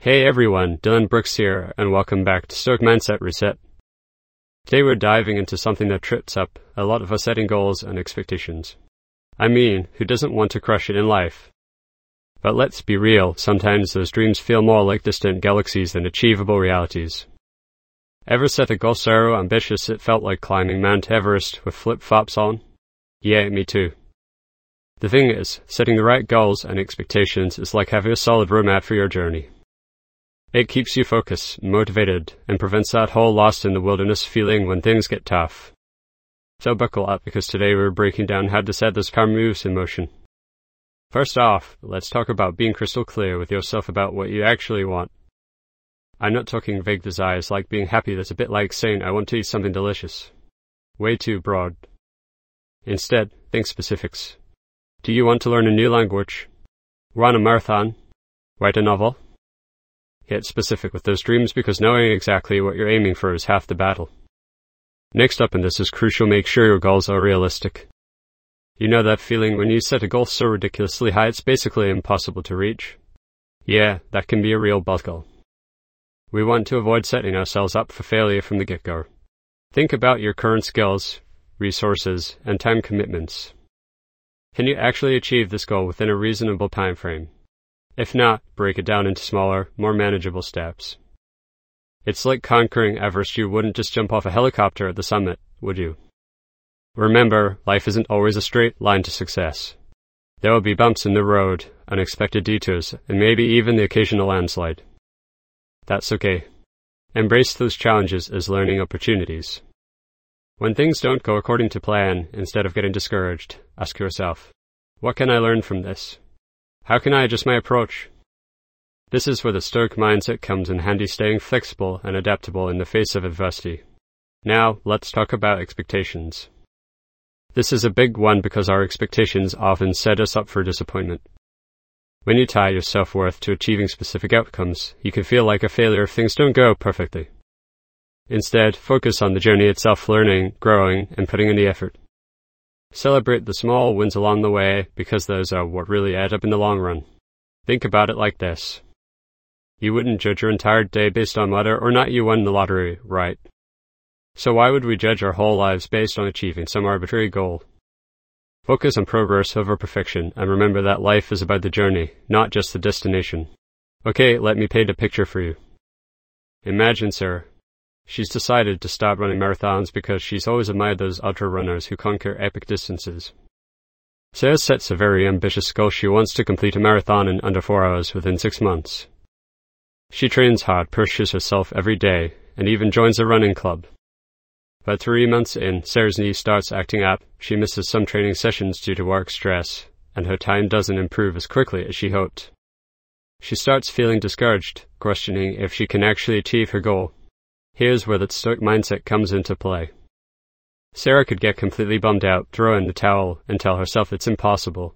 Hey everyone, Dylan Brooks here, and welcome back to Stoic Mindset Reset. Today we're diving into something that trips up a lot of us setting goals and expectations. I mean, who doesn't want to crush it in life? But let's be real, sometimes those dreams feel more like distant galaxies than achievable realities. Ever set a goal so ambitious it felt like climbing Mount Everest with flip-flops on? Yeah, me too. The thing is, setting the right goals and expectations is like having a solid roadmap for your journey. It keeps you focused, motivated, and prevents that whole lost in the wilderness feeling when things get tough. So buckle up, because today we're breaking down how to set those power moves in motion. First off, let's talk about being crystal clear with yourself about what you actually want. I'm not talking vague desires like being happy. That's a bit like saying I want to eat something delicious. Way too broad. Instead, think specifics. Do you want to learn a new language? Run a marathon? Write a novel? Get specific with those dreams, because knowing exactly what you're aiming for is half the battle. Next up, and this is crucial, make sure your goals are realistic. You know that feeling when you set a goal so ridiculously high it's basically impossible to reach? Yeah, that can be a real buzzkill. We want to avoid setting ourselves up for failure from the get-go. Think about your current skills, resources, and time commitments. Can you actually achieve this goal within a reasonable time frame? If not, break it down into smaller, more manageable steps. It's like conquering Everest. You wouldn't just jump off a helicopter at the summit, would you? Remember, life isn't always a straight line to success. There will be bumps in the road, unexpected detours, and maybe even the occasional landslide. That's okay. Embrace those challenges as learning opportunities. When things don't go according to plan, instead of getting discouraged, ask yourself, what can I learn from this? How can I adjust my approach? This is where the Stoic mindset comes in handy, staying flexible and adaptable in the face of adversity. Now, let's talk about expectations. This is a big one because our expectations often set us up for disappointment. When you tie your self-worth to achieving specific outcomes, you can feel like a failure if things don't go perfectly. Instead, focus on the journey itself, learning, growing, and putting in the effort. Celebrate the small wins along the way, because those are what really add up in the long run. Think about it like this. You wouldn't judge your entire day based on whether or not you won the lottery, right? So why would we judge our whole lives based on achieving some arbitrary goal? Focus on progress over perfection, and remember that life is about the journey, not just the destination. Okay, let me paint a picture for you. Imagine Sarah. She's decided to stop running marathons because she's always admired those ultra-runners who conquer epic distances. Sarah sets a very ambitious goal. She wants to complete a marathon in under 4 hours within 6 months. She trains hard, pushes herself every day, and even joins a running club. But 3 months in, Sarah's knee starts acting up. She misses some training sessions due to work stress, and her time doesn't improve as quickly as she hoped. She starts feeling discouraged, questioning if she can actually achieve her goal. Here's where the Stoic mindset comes into play. Sarah could get completely bummed out, throw in the towel, and tell herself it's impossible.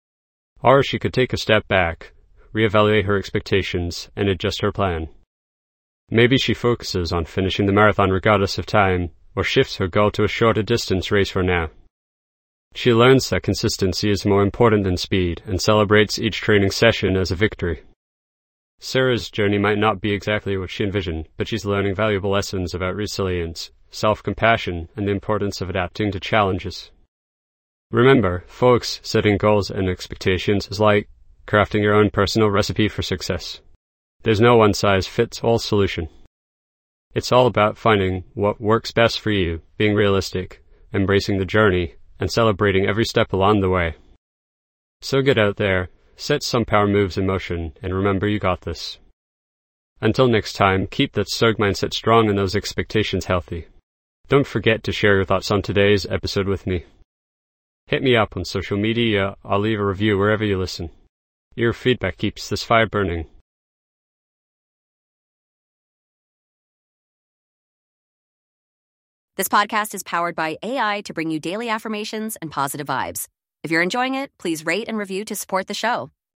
Or she could take a step back, reevaluate her expectations, and adjust her plan. Maybe she focuses on finishing the marathon regardless of time, or shifts her goal to a shorter distance race for now. She learns that consistency is more important than speed, and celebrates each training session as a victory. Sarah's journey might not be exactly what she envisioned, but she's learning valuable lessons about resilience, self-compassion, and the importance of adapting to challenges. Remember, folks, setting goals and expectations is like crafting your own personal recipe for success. There's no one-size-fits-all solution. It's all about finding what works best for you, being realistic, embracing the journey, and celebrating every step along the way. So get out there, set some power moves in motion, and remember, you got this. Until next time, keep that Stoic mindset strong and those expectations healthy. Don't forget to share your thoughts on today's episode with me. Hit me up on social media. I'll leave a review wherever you listen. Your feedback keeps this fire burning. This podcast is powered by AI to bring you daily affirmations and positive vibes. If you're enjoying it, please rate and review to support the show.